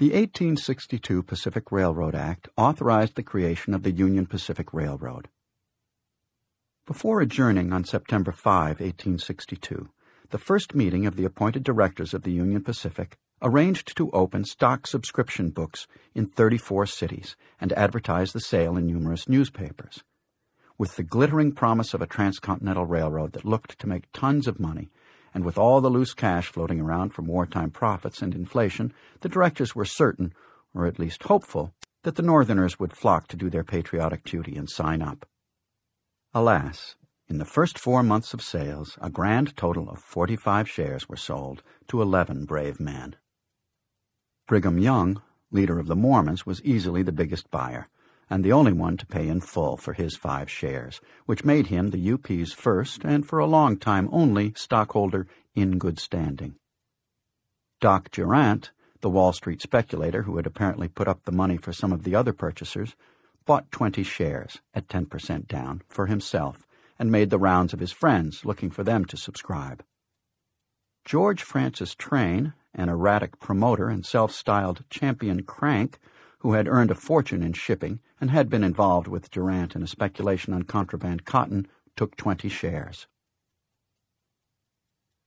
The 1862 Pacific Railroad Act authorized the creation of the Union Pacific Railroad. Before adjourning on September 5, 1862, the first meeting of the appointed directors of the Union Pacific arranged to open stock subscription books in 34 cities and advertise the sale in numerous newspapers. With the glittering promise of a transcontinental railroad that looked to make tons of money, and with all the loose cash floating around from wartime profits and inflation, the directors were certain, or at least hopeful, that the Northerners would flock to do their patriotic duty and sign up. Alas, in the first 4 months of sales, a grand total of 45 shares were sold to 11 brave men. Brigham Young, leader of the Mormons, was easily the biggest buyer, and the only one to pay in full for his 5 shares, which made him the UP's first, and for a long time only, stockholder in good standing. Doc Durant, the Wall Street speculator who had apparently put up the money for some of the other purchasers, bought 20 shares, at 10% down, for himself, and made the rounds of his friends, looking for them to subscribe. George Francis Train, an erratic promoter and self-styled champion crank, who had earned a fortune in shipping and had been involved with Durant in a speculation on contraband cotton, took 20 shares.